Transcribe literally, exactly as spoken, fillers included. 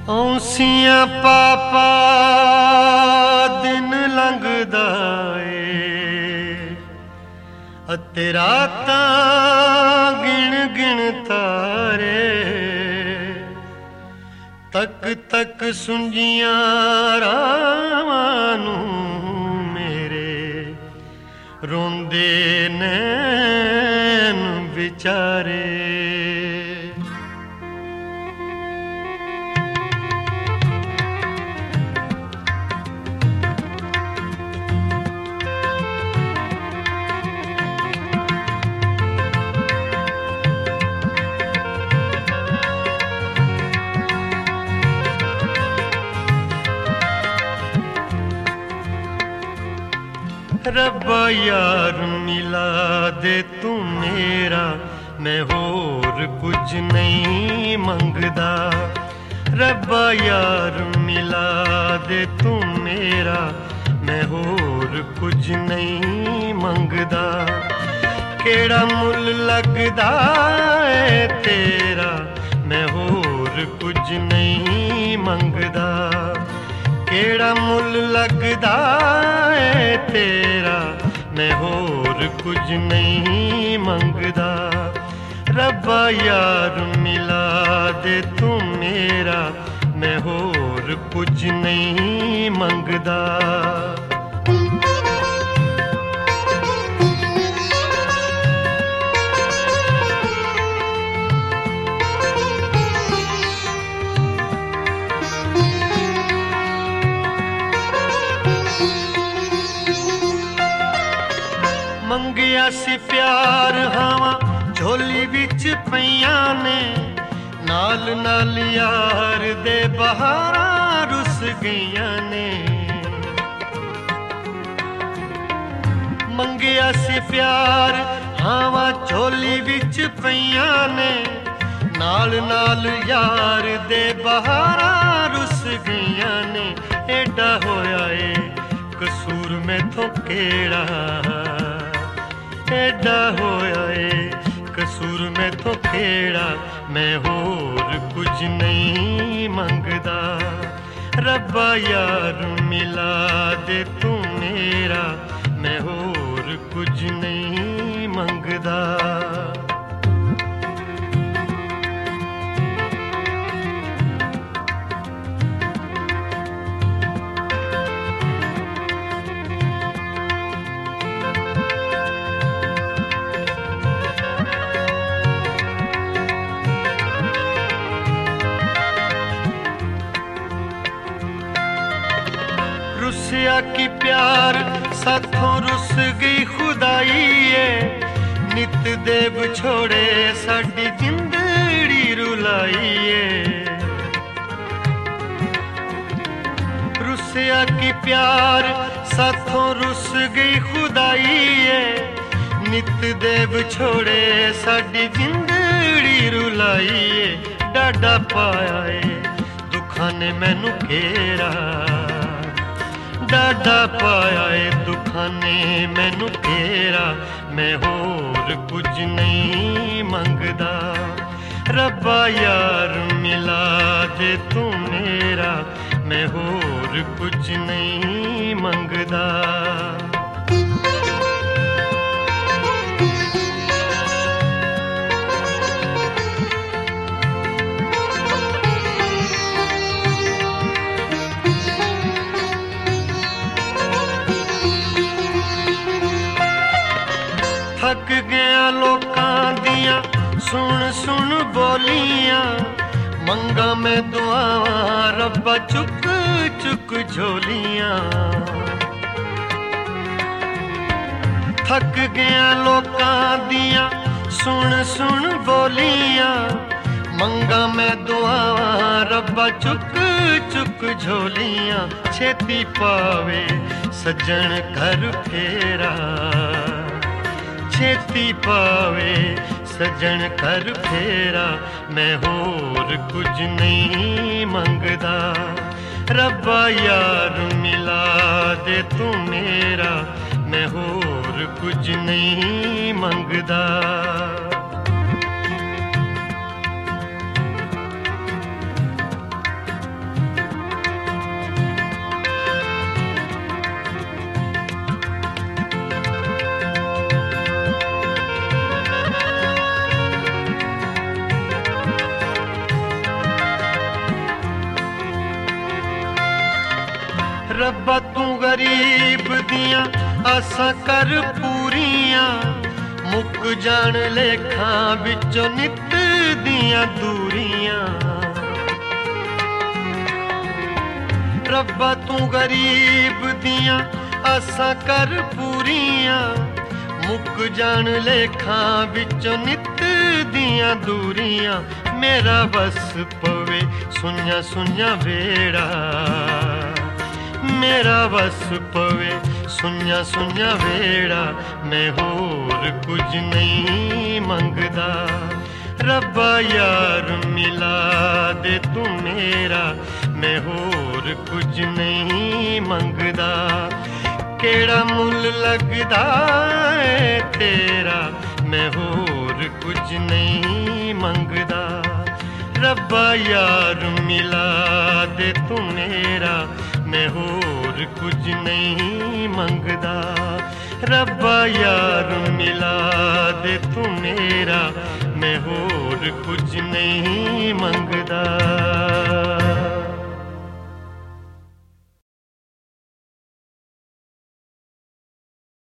औंसियां पापा दिन लंघदा ए अते रातां गिण गिण तारे तक तक सुंजियां रावां नूं मेरे रोंदे नैन विचारे। रब्बा यार मिला दे तू मेरा, मैं होर कुछ नहीं मंगदा। रब्बा यार मिला दे तू मेरा, मैं होर कुछ नहीं मंगदा। केड़ा मुल लगदा है तेरा, मैं होर कुछ नहीं मंगदा। केड़ा मुल लगदा है तेरा, मैं होर कुछ नहीं मंगदा। रब्बा यार मिला दे तू मेरा, मैं होर कुछ नहीं मंगदा। मंगिया सी प्यार हावां झोली विच पईयां ने, नाल नाल यार दे बहारां रुस गईयां ने। मंगिया सी प्यार हावां झोली विच पईयां ने, नाल नाल यार दे बहारां रुस गईयां ने। एडा होया ए कसूर मैथों केड़ा, एडा होया ए कसूर मैथों केड़ा, मैं होर कुछ नहीं मंगदा। रब्बा यार मिला दे तू मेरा, मैं होर कुछ नहीं मंगदा। रुसिया की प्यार साथों रुस गई खुदाई है, नित देव छोड़े साडी जिंदड़ी रुलाई है। रुसिया की प्यार साथों रुस गई खुदाई है, नित देव छोड़े साडी जिंदड़ी रुलाई है। डाडा पाया है दुखां ने मैनू घेरा, डाडा पाया ए दुखां ने मैनू घेरा, मैं होर कुछ नहीं मंगदा। रब्बा यार मिला दे तू मेरा, मैं होर कुछ नहीं मंगदा। थक गया लोकां दियां सुन सुन बोलियां, मंगा मैं दुआवां रब्बा चुक चुक झोलियां। थक गया लोकां दियां सुन सुन बोलियां, मंगा मैं दुआवां रब्बा चुक चुक झोलियां। छेती पावे सज्जन घर फेरा, छेती पावे सजन कर फेरा, मैं होर कुछ नहीं मंगदा। रब्बा यार मिला दे तू मेरा, मैं होर कुछ नहीं मंगदा। रब्बा तू गरीब दियां आसां कर पूरियां मुक जान लेखां विचों नित दियां दूरियां रब्बा तू गरीब दियां आसां कर पूरियां मुक जान लेखां विचों नित दियां दूरियां मेरा बस पवे सुन्या सुन्या वेड़ा मेरा बस पवे सुन्या सुन्या वेड़ा मैं होर कुछ नहीं मंगदा रब्बा यार मिला दे तू मेरा मैं होर कुछ नहीं मंगदा केड़ा मुल लगदा है तेरा मैं होर कुछ नहीं मंगदा रब्बा यार मिला दे तू मेरा मैं होर कुछ नहीं मंगदा रब्बा यार मिला दे तू मेरा मैं होर कुछ नहीं मंगदा।